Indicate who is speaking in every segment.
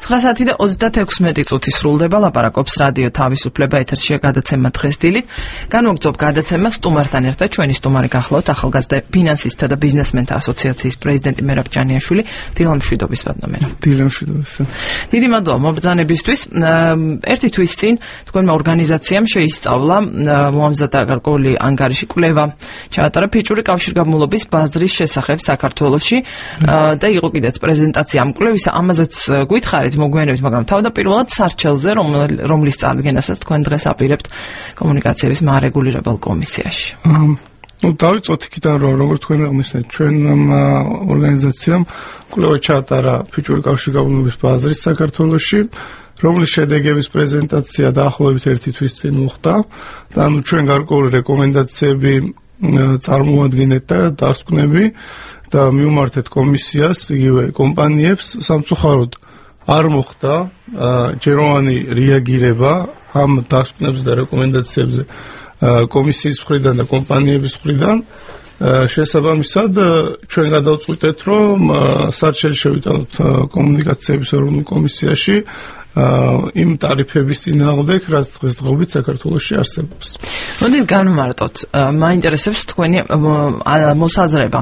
Speaker 1: 9:36 წუთი სრულდება ლაპარაკობს რადიო თავისუფლება ეთერშია გადაცემა დღეს დილით. განვაგრძობ გადაცემა სტუმართან ერთად ჩვენი სტუმარი გახლავთ ახალგაზრდა ფინანსისტთა და ბიზნესმენთა ასოციაციის პრეზიდენტი მერაბ ჯანიაშვილი. დილა მშვიდობის ბატონო.
Speaker 2: დილა მშვიდობის.
Speaker 1: დიდი მადლობა მობრძანებისთვის. ერთი თვის წინ თქვენმა ორგანიზაციამ შეისწავლა მოამზადა გარკვეული ანგარიში კვლევა ჩაატარა ფიჭური კავშირგაბმულობის ბაზრის შესახებ საქართველოში და იყო კიდეც პრეზენტაცია ამ კვლევისა. ამაზეც გითხარით მოგვიანებით, მაგრამ თავდაპირველად სარჩელზე, რომლის წარდგენასაც თქვენ დღეს აპირებთ კომუნიკაციების მარეგულირებელ კომისიაში.
Speaker 2: დავიწყოთ იქიდან, რომ როგორც თქვენ აღნიშნეთ, ჩვენმა ორგანიზაციამ კვლევა ჩაატარა ფიჭური კავშირგაბმულობის ბაზრის საქართველოში, რომლის შედეგების პრეზენტაცია დაახლოებით ერთი თვის წინ მოხდა და ჩვენ გარკვეული რეკომენდაციები წარმოადგენთ და დასკვნები და მივმართეთ კომისიას, იგივე კომპანიებს. სამწუხაროდ არ მოხდა ჯეროვანი რეაგირება ამ დასკვნებზე და რეკომენდაციებზე კომისიის მხრიდან და კომპანიების მხრიდან. შესაბამისად, ჩვენ გადავწყვიტეთ, რომ სარჩელი შევიტანოთ კომუნიკაციების ეროვნულ კომისიაში იმ ტარიფების წინააღმდეგ, რაც დღესდღეობით საქართველოში არსებობს.
Speaker 1: მოდით განვმარტოთ. მაინტერესებს თქვენი მოსაზრება.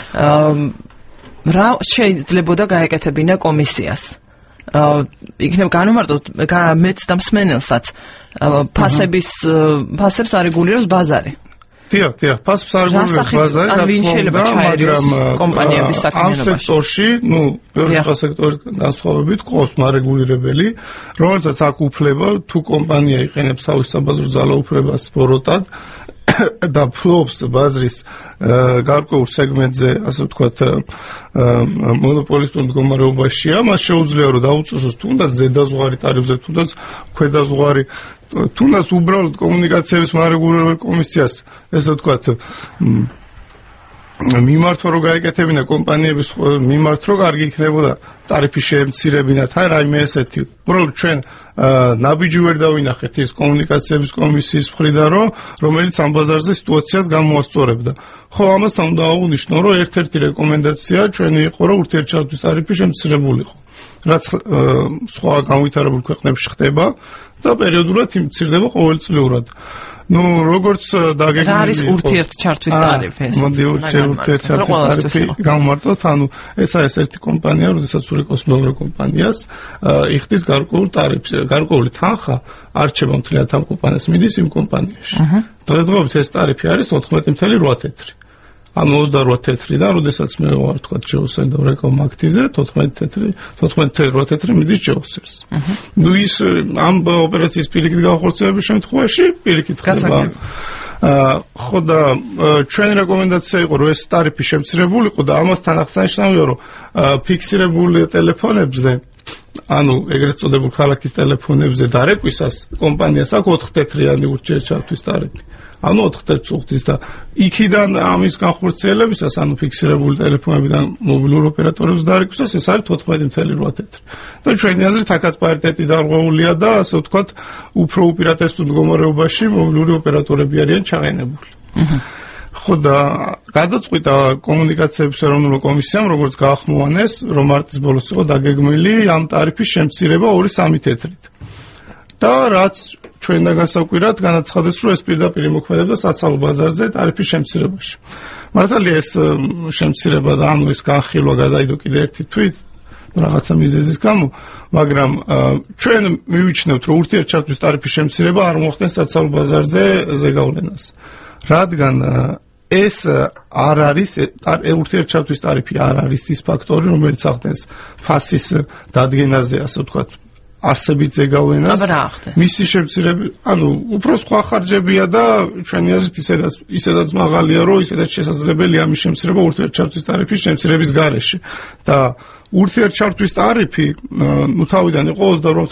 Speaker 1: რა შეიძლებოდა გაეკეთებინა კომისიას? იქნებ განვმარტოთ მეც და მსმენელსაც ფასებს არეგულირებს ბაზარი.
Speaker 2: დიახ, ფასებს არეგულირებს ბაზარი,
Speaker 1: ან ვინ შეიძლება ჩაერიოს კომპანიების საქმიანობაში?
Speaker 2: ამ სექტორში, ბევრი სექტორის განსხვავებით ყავს მარეგულირებელი, რომელსაც აქვს უფლება თუ კომპანია იყენებს თავის საბაზრო ძალაუფლებას სპოროტად და ფლობს ბაზრის გარკვეულ სეგმენტზე, ასე ვთქვათ, მონოპოლისტურ მდგომარეობაშია, მას შეუძლია რომ დაუწესოს თუნდაც ზედაზღვარი ტარიფზე, თუნდაც ქვედაზღვარი, თუნდაც უბრალოდ კომუნიკაციების მარეგულირებელ კომისიას, ესე ვთქვათ, მიმართვა რომ გაეკეთებინა კომპანიების მიმართ რომ კარგი იქნებოდა ტარიფი შეემცირებინათ, აი რაიმე ესეთი. უბრალოდ ჩვენ ნაბიჯი ვერ დავინახეთ ის კომუნიკაციების კომისიის მხრიდან, რომელიც ამ ბაზარზე სიტუაციას გამოასწორებდა. ხო, ამასთან უნდა აღვნიშნო, რომ ერთ-ერთი რეკომენდაცია ჩვენი იყო, რომ ურთიერთჩართვის ტარიფი შემცირებულიყო, რაც სხვა განვითარებულ ქვეყნებში ხდება და პერიოდულად იმცირდება ყოველწლიურად. როგორც დაგეგმილი
Speaker 1: რა არის ურთიერთჩართვის ტარიფი?
Speaker 2: მოდი ურთიერთჩართვის ტარიფი გამოვმარტოთ. ესა ეს ერთი კომპანია, როდესაც ურეკოს მეორე კომპანიას იხდის გარკვეულ ტარიფს, გარკვეული თანხა არჩება მთლიანად ამ კომპანიას, მიდის იმ კომპანიაში. დღესდღეობით ეს ტარიფი არის 14.8 თეთრი. ანუ 28 თეთრიდან, როდესაც მე ვარ თქვა ჯეოსენ და ურეკომ აქტიზე 14.8 თეთრი მიდის ჯეოსელს. ის ამ ოპერაციის პირიქით განხორციელების შემთხვევაში პირიქით ხდება. ხო და ჩვენი რეკომენდაცია იყო, რომ ეს ტარიფი შემცირებულიყო და ამასთან აღსანიშნავია, რომ ფიქსირებული ტელეფონებზე, ანუ ეგრეთ წოდებულ ქალაქის ტელეფონებზე დარეკვისას კომპანიას აქვს 4 თეთრიანი ურთიერთჩართვის ტარიფი. ანუ 4 თეთრს და იქიდან ამის განხორციელებისას, ანუ ფიქსირებული ტელეფონებიდან მობილურ ოპერატორებს დარეკვისას, ეს არის 14.8 თეთრი. და ჩვენი აზრით აქაც პარიტეტი დარღვეულია და ასე ვთქვათ, უფრო უპირატესულ მდგომარეობაში მობილური ოპერატორები არიან ჩაყენებული. ხო და გადაწყვიტა კომუნიკაციების ეროვნულ კომისიამ, როგორც გაახმოვანეს, რომ მარტის ბოლოს იყო დაგეგმილი ამ ტარიფის შემცირება 2-3 თეთრით. და რაც ჩვენთან გასაკვირად განაცხადეს, რომ ეს პირდაპირ იმოქმედებდა საცალო ბაზარზე ტარიფის შემცირებაში. მართალია ეს შემცირება და ანუ ეს განხილვა გადაიდო კიდე ერთი თვით რაღაცა მიზეზის გამო, მაგრამ ჩვენ მივიჩნევთ, რომ ურთიერთჩართვის ტარიფის შემცირება არ მოხდეს საცალო ბაზარზე ზეგავლენას. რადგან ეს არ არის ურთიერთჩართვის ტარიფი არ არის ის ფაქტორი, რომელიც ახდენს ფასის დადგენაზე, ასე ვთქვათ, არსებით ზეგავლენას. მისი შემცირება, ანუ უფრო სხვა ხარჯებია და ჩვენი აზრით ისედაც მაღალია, რომ ისედაც შესაძლებელია ამის შემცირება ურთიერთჩართვის ტარიფის შემცირების გარეშე. და ურთიერთჩართვის ტარიფი თავიდან იყო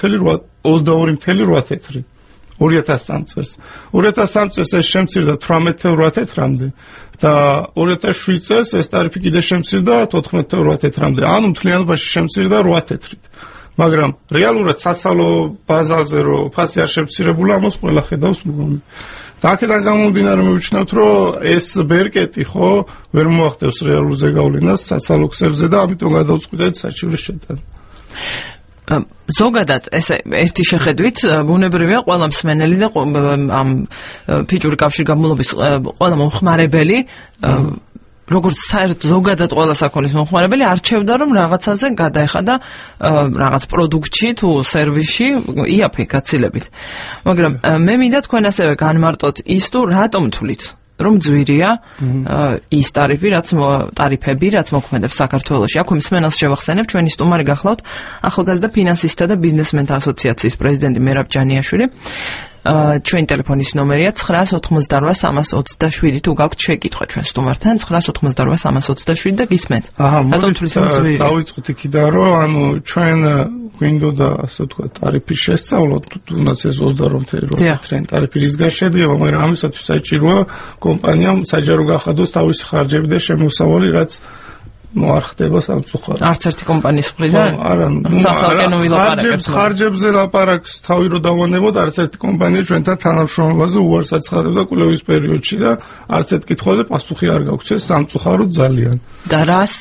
Speaker 2: 22.8 თეთრი. 2003 წელს. 2003 წელს ეს შემცირდა 18.8 თეთრამდე და 2007 წელს ეს ტარიფი კიდე შემცირდა 14.8 თეთრამდე. ანუ მთლიანობაში შემცირდა 8 თეთრით. მაგრამ რეალურად საცალო ბაზარზე რომ ფასი არ შემცირებულა, ამას ყველა ხედავს მგონი. და აქედან გამომდინარე მივიჩნევთ, რომ ეს ბერკეტი ხო ვერ მოახდენს რეალურ ზეგავლენას საცალო ქსელზე და ამიტომ გადავწყვიტეთ საჩივრის შეტანა.
Speaker 1: ზოგადად ესე ერთი შეხედვით ბუნებრივია ყველა მსმენელი და ამ ფიჭური კავშირგაბმულობის ყველა მომხმარებელი როგორც საერთოდ ზოგადად ყველა საქონლის მომხმარებელი არჩევდა რომ რაღაცაზე გადაეხადა რაღაც პროდუქტში თუ სერვისში იაფი გაცილებით. მაგრამ მე მინდა თქვენ ასევე განმარტოთ ის თუ რატომ თვლით რომ ძვირია ის ტარიფები, რაც მოქმედებს საქართველოში. აქვე მსმენელს შევახსენებ, ჩვენი სტუმარი გახლავთ ახალგაზრდა ფინანსისტთა და ბიზნესმენთა ასოციაციის პრეზიდენტი მერაბ ჯანიაშვილი. ჩვენი ტელეფონის ნომერია 988-327 თუ გაქვთ შეკითხვა ჩვენ სტუმართან 988-327 და გისმენთ. რატომ თulis რომ ძვირია?
Speaker 2: დავიწყოთ იქიდან რომ ანუ ჩვენ გვინდოდა ასე ვთქვათ ტარიფის შესწავლა თუნდაც ეს 28 ტარიფი რისგან შედგება, მაგრამ ამისათვის საჭიროა კომპანიამ საჯარო გახადოს თავისი ხარჯები და შემოსავალი, რაც არ ხდება სამწუხაროდ.
Speaker 1: არც ერთი კომპანიის მხრიდან?
Speaker 2: არა, ხარჯებზე ლაპარაკს თავი რო დავანებოთ, არც ერთი კომპანია ჩვენთან თანამშრომლობაზე უარს აცხადებდა კვლევის პერიოდში და არც ერთ კითხვაზე პასუხი არ გაგვცეს, ეს სამწუხაროდ ძალიან.
Speaker 1: და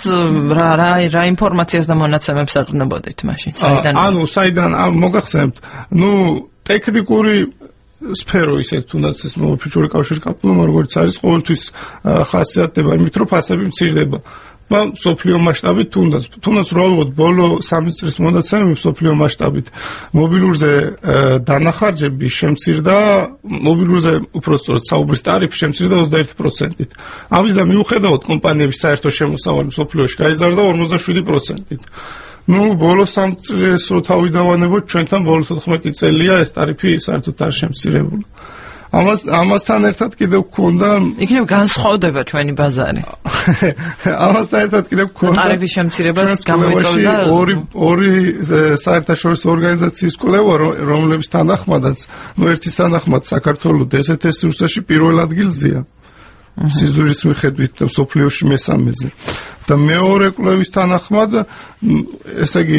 Speaker 1: რა ინფორმაციას და მონაცემებს აყრნებოდით მაშინ?
Speaker 2: საიდან მოგახსენებთ, ტექნიკური სფერო ისეთ თუნდაც ეს ფიჭური კავშირგაბმულობა როგორც არის ყოველთვის ხასიათდება იმით რომ ფასები მცირდება. სოფლიო მასშტაბით თუნდაც უბრალოდ ბოლო 3 წლის მონაცემები სოფლიო მასშტაბით მობილურზე დანახარჯები შემცირდა, მობილურზე უпростоრად საუბრის ტარიფი შემცირდა 21%-ით. ამისგან მიუხედავად კომპანიების საერთო შემოსავალი სოფლიოში გაიზარდა 57%-ით. ბოლო 3 წლის რო თავი დავანებოთ, ჩვენთან ბოლო 14 წელია ეს ტარიფი საერთოდ არ შემცირებული. ამასთან ერთად კიდევ გქონდა
Speaker 1: იქნებ განსხვავდება ჩვენი ბაზარი.
Speaker 2: ამასთან ერთად კიდევ გქონდა
Speaker 1: ტარიფის შემცირებას გამოიწვევდა
Speaker 2: ორი საერთაშორისო ორგანიზაციის კვლევა, რომლების თანახმადაც, ერთის თანახმად საქართველოს DSTS რუსეთში პირველ ადგილზეა. სიზურის მიხედვით და სოფლიოში მესამეზე. და მეორე კვლევის თანახმად, ესე იგი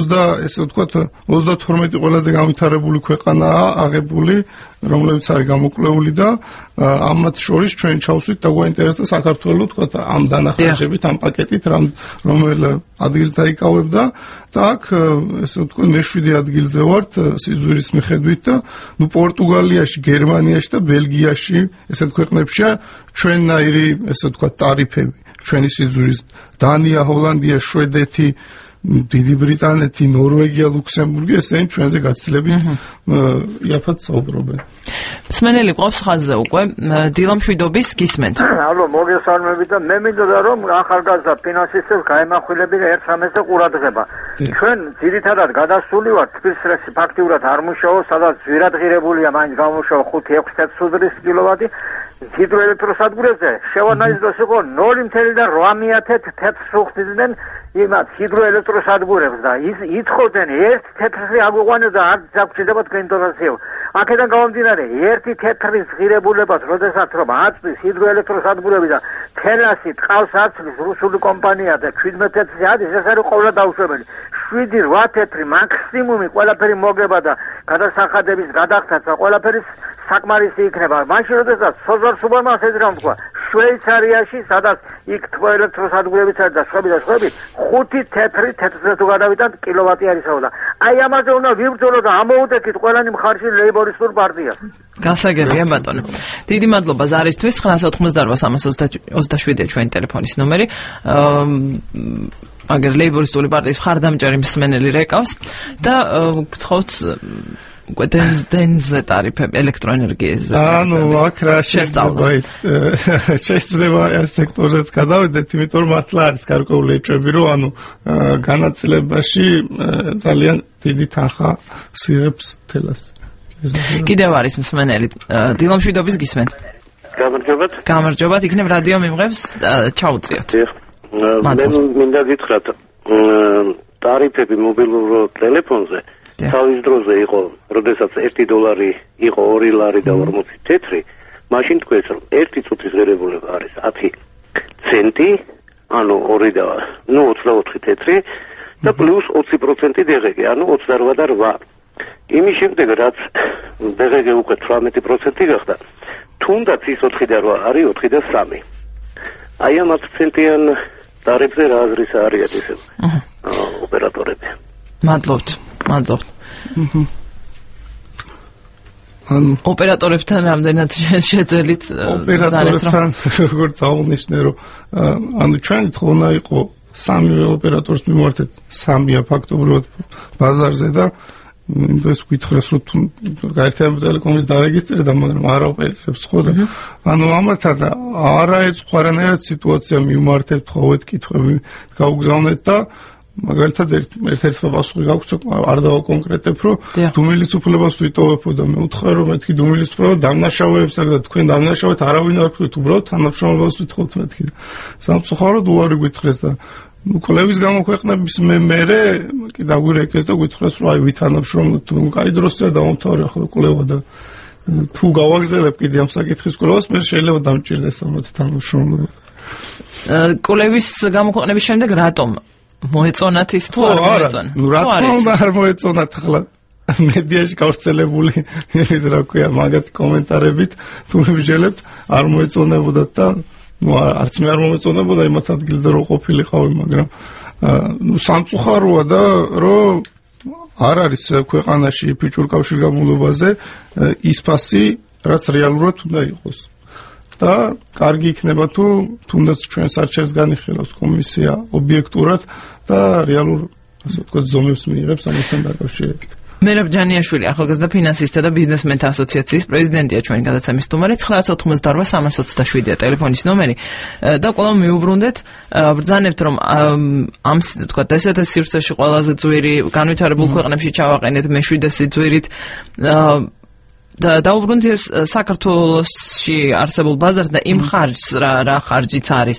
Speaker 2: 32 ყველაზე განვითარებული ქვეყანაა აღებული, რომლებიც არის გამოკლეული და ამათ შორის ჩვენ ჩავსვით და გვაინტერესდა საქართველოს თქვა ამ დანახარჯებით, ამ პაკეტით, რომელ ადგილს დაიკავებდა და აქ ესე ვთქვათ მე-7 ადგილზე ვართ სიზურის მიხედვით და პორტუგალიაში, გერმანიაში და ბელგიაში ესეთ ქვეყნებშია ჩვენნაირი ესე ვთქვათ ტარიფები. ჩვენი სიზურის დანია, ჰოლანდია, შვედეთი, დიდი ბრიტანეთი, ნორვეგია, ლუქსემბურგი ესენი ჩვენზე გაცილებით იაფად საუბრობენ.
Speaker 1: მსმენელი ყავს ხაზზე უკვე დილამშვიდობის გისმენთ.
Speaker 3: ალო, მოგესალმებით და მე მინდოდა რომ ახალგაზრდა ფინანსისტებს გაემახვილებინა ერთ სამესზე ყურადღება. ჩვენ ძირითადად გადასული ვართ თბილისში ფაქტიურად არ მუშაობ, სადაც ძვირადღირებულია, მაინც გამომუშავა 5-6 თეთრ კილოვატი ჰიდროელექტროსადგურებზე შევანალიზოს იყო 0.8 თეთრ სუხთიდან იმათ ჰიდროელექტროსადგურებს და ითხოვდნენ ერთ თეთრი აგვიყვანოს და არ დაგჭირდებათ კონტროლაციო. აქედან გამომდინარე, ერთი თეთრის ღირებულებას, როდესაც რომ აწვის ჰიდროელექტროსადგურები და თელასი ტყავს აწვის რუსული კომპანია და 17 თეთრი არის, ეს არის ყოველ დაუშვებელი. 7-8 თეთრი მაქსიმუმი ყველაფერი მოგება და გადასახადების გადახდაც და ყველაფერი საკმარისი იქნება. მაშინ როდესაც სოზარ სუბანას ეს რა თქვა, შვეიცარიაში, სადაც იქ თბოელექტროსადგურებიც არის და სხვები 5 თეთრი თეთრზე თუ გადავიტანთ კილოვატი არისაო და აი ამაზე უნდა ვიბრძოლოთ და ამოუდექით ყველანი მხარში ლეიბორისტულ პარტიას.
Speaker 1: გასაგებია ბატონო. დიდი მადლობა ზარისთვის. 988-327 ჩვენი ტელეფონის ნომერი. აგერ ლეიბორისტული პარტიის მხარდამჭერი მსმენელი რეკავს და გთხოვთ უკვე დენზე ტარიფები ელექტროენერგიაზე.
Speaker 2: აქ რა შეიძლება ეს სექტორზეც გადავიდეთ, იმიტომ რომ მართლა არის გარკვეული ეჭვები, რომ განაწილებაში ძალიან დიდი თანხა სიღებს თელას.
Speaker 1: კიდევ არის მსმენელი. დილამშვიდობის გისმენთ. გამარჯობათ, იქნებ რადიო მიმღებს ჩაუწიოთ.
Speaker 4: მე მინდა გითხრათ, ტარიფები მობილურ ტელეფონზე თავის დროზე იყო, როდესაც $1 იყო 2 ლარი და 40 თეთრი, მაშინ თქვენს რომ 1 წუთის ღირებულება არის 10 ცენტი, ანუ 24 თეთრი და პლუს 20% დეგეგი, ანუ 28 და 8. იმის შემდეგ რაც დეგეგი უკვე 18% გახდა, თუნდაც ის 4 და 8 არის 4 და 3. აი ამ 10 ცენტიან ტარიფზე რა აზრის არიან ისე ოპერატორები.
Speaker 1: მადლობთ. მადლობთ. ოპერატორებთან რამდენად შეძელით
Speaker 2: ოპერატორებთან როგორც აღნიშნე რომ ჩვენ თხოვნა იყო სამივე ოპერატორს მიმართეთ სამია ფაქტობრივად ბაზარზე და ეს გითხრას რომ გაერთიანებული ტელეკომის დარეგისტრირდა მაგრამ არ ოპერირებს ხო და ამათთან არა ეწყო არანაირად სიტუაცია მიმართებთ ხოვეთ კითხვები გავგზავნეთ და მაგალითად ერთ-ერთი პასუხი გაქვს არ დავაკონკრეტებ რომ დუმილის უფლებას ვიტოვებო და მე ვთქვი რომ მეთქი დუმილის უფლება დამნაშავეებს და თქვენ დამნაშავეთ არავინ არ გქონთ უბრალოდ თანამშრომლობას ვიტხოვთ მეთქი სამწუხაროდ უარი გითხრეს და კვლევის გამოქვეყნების მერე კი დაგვირეკეს და გითხრეს რომ აი ვითანამშრომლოთ თუ კაი დროსია დავამთავრე ახლა კვლევა და თუ გავაგზავნებ კიდე ამ საკითხის კვლევას მე შეიძლება დამჭირდეს ამათ თანამშრომლობა
Speaker 1: კვლევის გამოქვეყნების შემდეგ რატომ მოეწონათ ის თუ არ მოეწონა?
Speaker 2: ნუ რა თქმა უნდა არ მოეწონათ ახლა მედიაში გავრცელებული ის რა ქვია მაგათი კომენტარებით თუ მივიჯელებთ არ მოეწონებოდათ და ნუ არც მე არ მომეწონებოდა იმათ ადგილზე რო ყოფილიყავი მაგრამ ნუ სამწუხაროა და რომ არ არის ქვეყანაში ფიჭურ კავშირგაბმულობაზე ის ფასი რაც რეალურად უნდა იყოს და კარგი იქნება თუ თუნდაც ჩვენ საჩერს განიხილავს კომისია ობიექტურად და რეალურ ასე ვთქვათ ზომებს მიიღებს ამასთან დაკავშირებით.
Speaker 1: მერაბ ჯანიაშვილი ახალგაზრდა ფინანსისტთა და ბიზნესმენთა ასოციაციის პრეზიდენტია ჩვენი გადაცემის სტუმარი 988-327-ია ტელეფონის ნომერი და ყველამ მიუბრუნდეთ ბრძანებთ რომ ამ ვთქვათ ესეთი სივრცეში ყველაზე ძვირი განვითარებულ ქვეყნებში ჩავაყენეთ მეშვიდესი ძვირით და დაუბრუნდით საქართველოში არსებულ ბაზარს და იმ ხარჯს რა ხარჯიც არის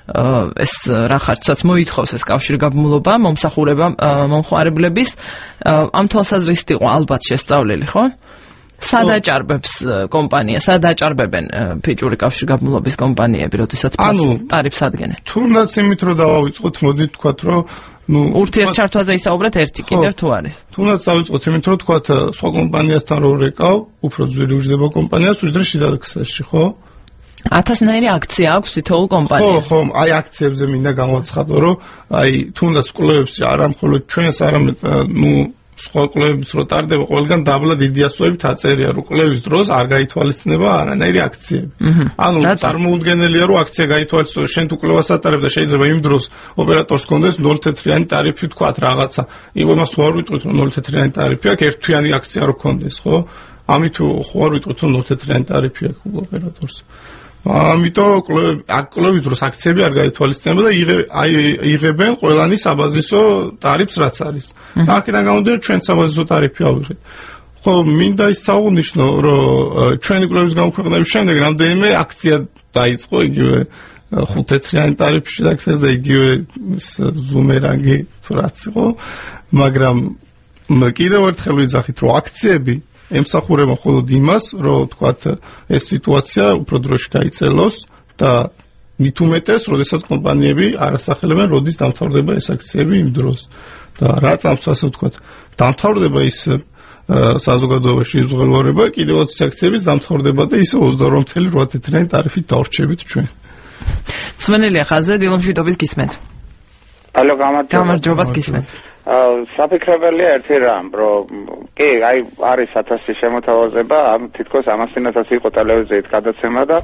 Speaker 1: ეს რა ხარჯსაც მოითხოვს ეს კავშირგაბმულობა მომხმარებლების ამ თვალსაზრისით იყო ალბათ შესწავლილი ხო? სად აჭარბებს კომპანია, სად აჭარბებენ ფიჭური კავშირგაბმულობის კომპანიები, როდესაც ტარიფს ადგენენ?
Speaker 2: თუნდაც იმით რომ დავიწყოთ, მოდით თქვათ რომ
Speaker 1: ურთიერთჩართვაზე ისაუბრეთ ერთი კიდევ თუ არის?
Speaker 2: თუნდაც დავიწყოთ იმით რომ თქვათ სხვა კომპანიასთან რო რეკავ, უფრო ძვირი უჯდება კომპანიას, ვიდრე შიდა ქსელში, ხო?
Speaker 1: 1000-ნაირი აქცია აქვს თითოეულ კომპანიას.
Speaker 2: ხო, აი აქციებზე მინდა გამოვაცხადო, რომ აი თუნდაც კვლევებს არა მხოლოდ ჩვენს, არამედ სხვა კვლევებს რო ტარდება, ყველგან დაბლა დიდი ასოებით აწერია, რომ კვლევის დროს არ გაითვალისწინება არანაირი აქციები. ანუ წარმოუდგენელია, რომ აქცია გაითვალისწინოს, შენ თუ კვლევას ატარებ და შეიძლება იმ დროს ოპერატორს კონდეს 0 თეთრიანი ტარიფი თქვათ რაღაცა. იმას ხო არ ვიტყვით, რომ 0 თეთრიანი ტარიფი აქვს, ერთთვიანი აქცია რო კონდეს, ხო? ამით ხო არ ვიტყვით, რომ 0 თეთრიანი ტარიფი აქვს ოპერატორს. ამიტომ კვლევის დროს აქციები არ გაითვალისწინება და იღებენ ყველანი საბაზისო ტარიფს რაც არის. და აქედან გამომდინარე ჩვენ საბაზისო ტარიფი ავიღეთ. ხო, მინდა ის საუგნიშნო, რომ ჩვენი კვლევის გამოქვეყნების შემდეგ რამდენიმე აქცია დაიწყო იგივე 5 თეთრიანი ტარიფში და აქციაზე იგივე ზუმერანგი თუ რაც იყო, მაგრამ კიდევ ერთხელ ვიძახით, რომ აქციები ემსახურება მხოლოდ იმას, რომ თქვათ ეს სიტუაცია უფრო დროში გაიწელოს და მით უმეტეს, როდესაც კომპანიები არასახელებენ, როდის დამთავრდება ეს აქციები იმ დროს. და რაც ამს ასე ვთქვათ, დამთავრდება ის საზოგადოებაში იზღელვარება, კიდევ 20 აქციების დამთავრდება და ისე 22.8 თეთრიანი ტარიფით დავრჩებით ჩვენ.
Speaker 1: სვენელია ხაზზე, დილომშვიდობის გისმენთ.
Speaker 5: ალო,
Speaker 1: გამარჯობათ გისმენთ.
Speaker 5: საფიქრებელია ერთი რამ, რომ კი, აი არის 1000 შემოთავაზება, თითქოს 100-ს იყო ტელევიზიით გადაცემა და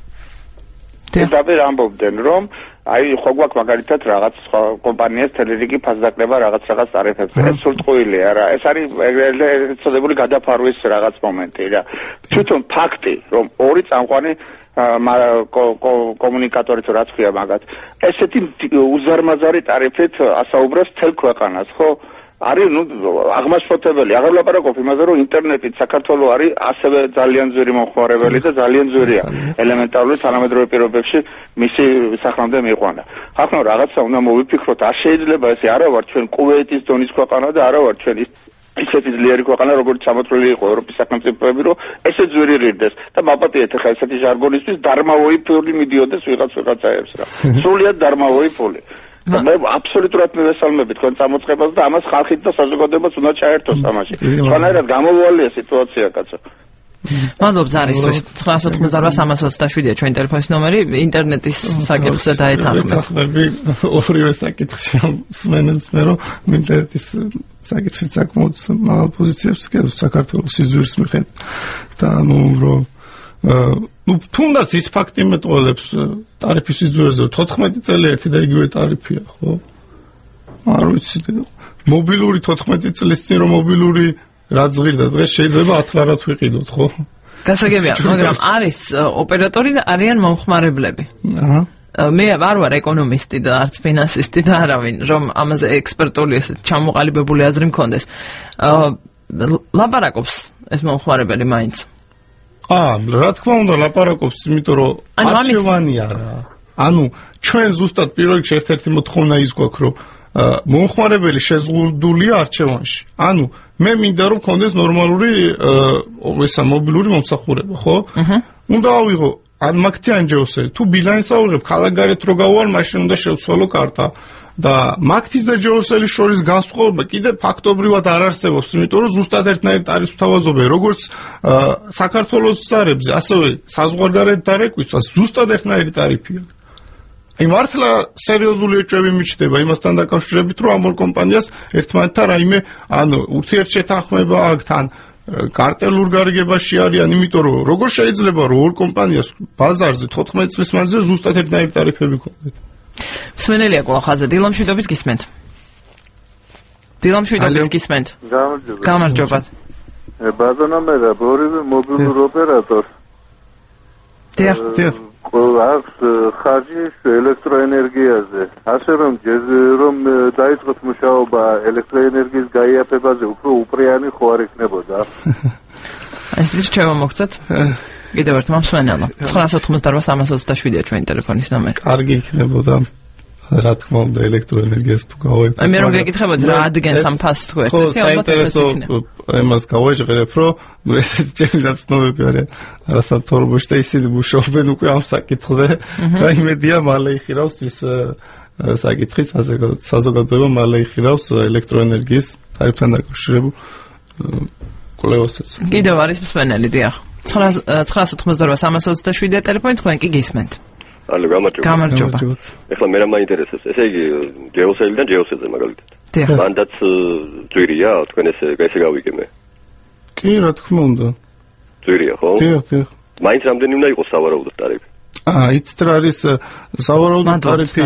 Speaker 5: პირდაპირ ამბობდნენ, რომ აი ხო გვაქვს მაგალითად რაღაც სხვა კომპანიას თელერიგი ფასდაკლება რაღაც ტარიფებზე. ეს სულტყუილია რა. ეს არის ეგრეთ წოდებული გადაფარვის რაღაც მომენტი რა. თვითონ ფაქტი, რომ ორი წამყვანი კომუნიკატორი თუ რაც ქვია მაგათ, ესეთი უზარმაზარი ტარიფით ასაუბრებს მთელ ქვეყანას, ხო? არის აღმაშფოთებელი. აღარ ვლაპარაკობ იმაზე, რომ ინტერნეტით საქართველოს არის ასევე ძალიან ძვირი მომხმარებელი და ძალიან ძვირია ელემენტარული თანამედროვე პირობებში მისი სახლამდე მიიყვანა. ახლა რაღაცა უნდა მოვიფიქროთ, არ შეიძლება ესე არა ვარ ჩვენ კუვეიტის დონის ქვეყანა და არა ვარ ჩვენ ისეთი ძლიერი ქვეყანა, როგორც ჩამოთვლილი იყო ევროპის სახელმწიფოები, რომ ესე ძვირი რირდეს და მაპატიეთ ახლა ესეთი ჟარგონისთვის დარმავოი ფული მიდიოდეს ვიღაცაებს რა. სრულიად დარმავოი ფული. მე აბსოლუტურად მივესალმები თქვენ წამოწყებას და ამას ხალხით და საზოგადოებას უნდა ჩაერთოს ამაში. სხვანაირად გამოვალია სიტუაცია, კაცო.
Speaker 1: მადლობთ ზარისთვის. 988-327-ია ჩვენი ტელეფონის ნომერი, ინტერნეტის საკითხზე დაეთანხმებით.
Speaker 2: ორივე საკითხში სმენელს მე რომ ინტერნეტის საკითხი საკმაოდ მაღალ პოზიციებს კეთებს საქართველოს სიძვირის მიხედვით და რომ თუნდაც ის ფაქტი მეტყოლებს ტარიფის სიძვირეზე 14 წელი ერთი და იგივე ტარიფია, ხო? არ ვიცი. მობილური 14 წლის წინ რომ მობილური რა ზღირდა დღეს შეიძლება 10 ლარად ვიყიდოთ, ხო?
Speaker 1: გასაგებია, მაგრამ არის ოპერატორი და არიან მომხმარებლები. აჰა. მე არ ვარ ეკონომისტი და არც ფინანსისტი და არავინ, რომ ამაზე ექსპერტული ჩამოყალიბებული აზრი მქონდეს. ლაპარაკობს ეს მომხმარებელი მაინც.
Speaker 2: რა თქმა უნდა ლაპარაკობს, იმიტომ რომ არჩევანია რა. ანუ ჩვენ ზუსტად პირველ რიგში ერთ-ერთი მოთხოვნა ის გვაქვს, რომ მომხმარებელი შეზღუდულია არჩევანში. ანუ მე მინდა რომ მქონდეს ნორმალური ესა მობილური მომსახურება, ხო? უნდა ავიღო ან მაგთიან ჯეოსელი, თუ ბილანსს ავიღებ, ქალაქგარეთ რო გავალ, მაშინ უნდა შევცვალო კარტა. და მაგთის და ჯეოსელის შორის განსხვავება კიდე ფაქტობრივად არ არსებობს, იმიტომ რომ ზუსტად ერთნაირ ტარიფს თავაზობენ, როგორც საქართველოს ზარებზე, ასევე საზღვარგარეთ დარეკვისას ზუსტად ერთნაირი ტარიფია. აი მართლა სერიოზული ეჭვები მიჩნდება იმასთან დაკავშირებით, რომ ამ ორ კომპანიას ერთმანეთთან რაიმე ანუ ურთიერთშეთანხმება აქვს თან კარტელურ გარიგებაში არიან, იმიტომ რომ როგორ შეიძლება რომ ორ კომპანიას ბაზარზე 14 წლის მანძილზე ზუსტად ერთნაირი ტარიფები ქონდეთ.
Speaker 1: სვენელია ყოლხაზე, დილამშვიდობით გისმენთ. დილამშვიდობით გისმენთ. გამარჯობათ.
Speaker 6: ბაზონა მე და ორივე მობილურ ოპერატორს.
Speaker 1: დიახ.
Speaker 6: აქვს ხარჯი ელექტროენერგიაზე. ასე რომ დაიწყოთ მუშაობა ელექტროენერგიის გაიაფებაზე, უფრო უპრიანი ხო არ იქნებოდა?
Speaker 1: ეს რჩევა მოგცეთ? კიდევ ერთ მომსვენელო. 988-327-ია ჩვენი ტელეფონის ნომერი.
Speaker 2: კარგი იქნებოდა. რა თქმა უნდა ელექტროენერგიას თუ გავაიფ.
Speaker 1: მე რომ გეკითხებოდი რა ადგენს ამ ფასს თუ ერთ-ერთი ალბათ ეს იქნება.
Speaker 2: იმას გავაჟღერებ, რომ ესეთი ჩემი დაცნობები არიან. არასათორბოში და ისინი მუშაობენ უკვე ამ საკითხზე. და იმედია მალე იხილავს ის საკითხი, საზოგადოება მალე იხილავს ელექტროენერგიის ტარიფთან დაკავშირებულ კვლევასაც.
Speaker 1: კიდევ არის მსვენელი, დიახ. 988-327 ტელეფონი თქვენ კი გისმენთ.
Speaker 7: ალო,
Speaker 1: გამარჯობა.
Speaker 7: ეხლა მე რა მაინტერესებს, ესე იგი ჯეოსელიდან ჯეოსელზე მაგალითად. მანდაც ძვირია, თქვენ ესე გავიგე მე.
Speaker 2: კი, რა თქმა უნდა.
Speaker 7: ძვირია, ხო?
Speaker 2: დიახ.
Speaker 7: მაინც რამდენი უნდა იყოს სავარაუდო ტარიფი?
Speaker 2: იცით რა არის სავარაუდო ტარიფი?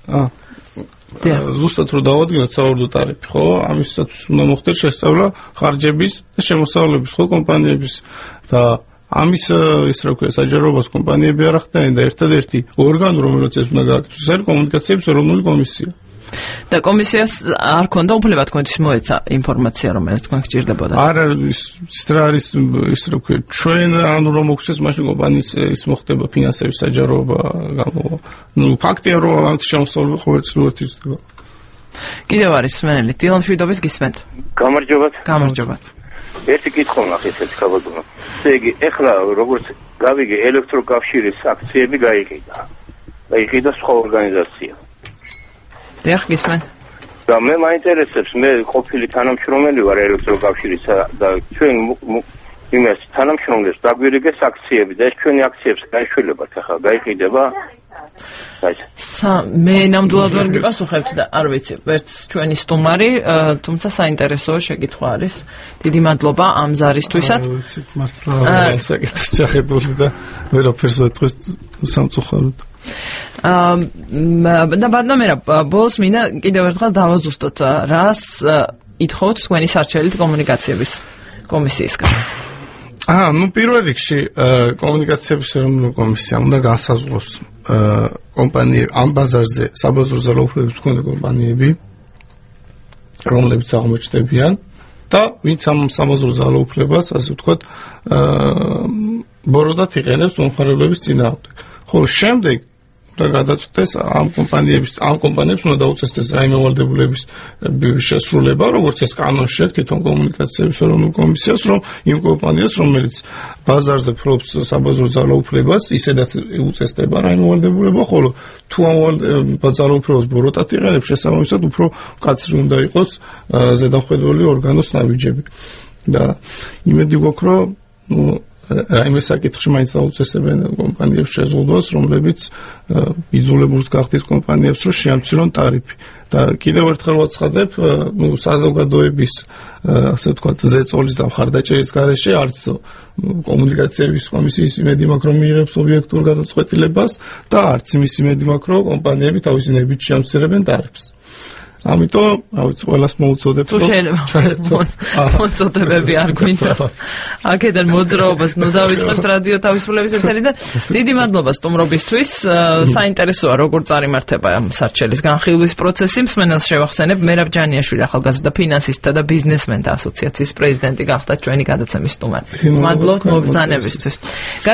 Speaker 2: ზუსტად რომ დავადგინოთ სავარაუდო ტარიფი, ხო? ამისათვის უნდა მოხდეს შესწავლა ხარჯების და შემოსავლების, ხო, კომპანიების და ამის ის რა ქვია საჯაროებას კომპანიები არ ახდენენ და ერთადერთი ორგანო რომელიც ეს უნდა გააკეთოს ის არის კომუნიკაციების ეროვნული კომისია.
Speaker 1: და კომისიას არ ქონდა უფლება თქვენთვის მოეცა ინფორმაცია რომელიც თქვენ გჭირდებოდა?
Speaker 2: არა, ის რა არის ის რა ქვია ჩვენ ანუ რომ მოგვცეს მაშინ კომპანიის ის მოხდება ფინანსების საჯაროება გამოვა. ნუ ფაქტია რომ ამ შემოსავლები ყოველწლიურად იზრდება.
Speaker 1: კიდევ არის სვენელი, დილამშვიდობით გისმენთ.
Speaker 6: გამარჯობათ. ერთი კითხვა მაქვს ესეთი ხალხო. ესე იგი, ეხლა როგორც გავიგე ელექტროკავშირის აქციები გაიყიდა. გაიყიდა სხვა ორგანიზაცია.
Speaker 1: დიახ, გისმენთ.
Speaker 6: და მე მაინტერესებს, მე ყოფილი თანამშრომელი ვარ ელექტროკავშირისა და ჩვენ იმას თანამშრომლებს დაგვირიგეს აქციები და ეს ჩვენი აქციებს გაიშველებათ ახლა გაიყიდება.
Speaker 1: მე ნამდვილად ვერ გიპასუხებთ და არ ვიცი, ვერც ჩვენი სტუმარი, თუმცა საინტერესო შეკითხვა არის. დიდი მადლობა ამ ზარისთვისაც.
Speaker 2: ვიცი, მართლა საკითხი ჩახებული და ვერაფერს ვეთქვით სამწუხაროდ.
Speaker 1: და ბატონო, ბოლოს მინდა კიდევ ერთხელ დავაზუსტოთ, რას ითხოვთ თქვენი სარჩელით კომუნიკაციების კომისიისგან?
Speaker 2: ნუ პირველ რიგში კომუნიკაციების ეროვნული კომისია უნდა განსაზღვროს კომპანიები ამ ბაზარზე საბაზრო ძალაუფლების მქონე კომპანიები, რომლებიც აღმოჩნდებიან და ვინც ამ საბაზრო ძალაუფლებას, ასე ვთქვათ, ბოროტად იყენებს მომხმარებლების წინააღმდეგ. ხოლო შემდეგ და გადაწყვეტეს ამ კომპანიებს უნდა დაუწესდეს რაიმე ვალდებულების შესრულება, როგორც ეს კანონში აქვს თვითონ კომუნიკაციების ეროვნულ კომისიას, რომ იმ კომპანიას, რომელიც ბაზარზე ფლობს საბაზრო ძალაუფლებას, ისედაც უწესდება რაიმე ვალდებულება, ხოლო თუ ამ ძალაუფლებას ბოროტად იყენებს, შესაბამისად უფრო მკაცრი უნდა იყოს ზედამხედველი ორგანოს ნაბიჯები. და იმედი გვაქვს, რომ რაიმე საკითხში მაინც დაუწესებენ კომპანიებს შეზღუდვას, რომლებიც იძულებულს გახდის კომპანიებს, რომ შეამცირონ ტარიფი. და კიდევ ერთხელ ვაცხადებ, საზოგადოების ასე ვთქვათ, ზეწოლის და მხარდაჭერის გარეშე არც კომუნიკაციების კომისიის იმედი მაქვს, რომ მიიღებს ობიექტურ გადაწყვეტილებას და არც იმის იმედი მაქვს, რომ კომპანიები თავისი ნებით შეამცირებენ ტარიფს. ამიტომ, ყველას მოუწოდებ,
Speaker 1: თუ შეიძლება მოწოდებები არ გვინდა. აქედან მოძრაობას დავიწყებთ რადიო თავისუფლების ეთერიდან. დიდი მადლობა სტუმრობისთვის. საინტერესოა როგორ წარიმართება სარჩელის განხილვის პროცესი. მსმენელს შევახსენებ, მერაბ ჯანიაშვილი ახალგაზრდა ფინანსისტთა და ბიზნესმენთა ასოციაციის პრეზიდენტი გახდა ჩვენი გადაცემის სტუმარი. მადლობთ მობრძანებისთვის.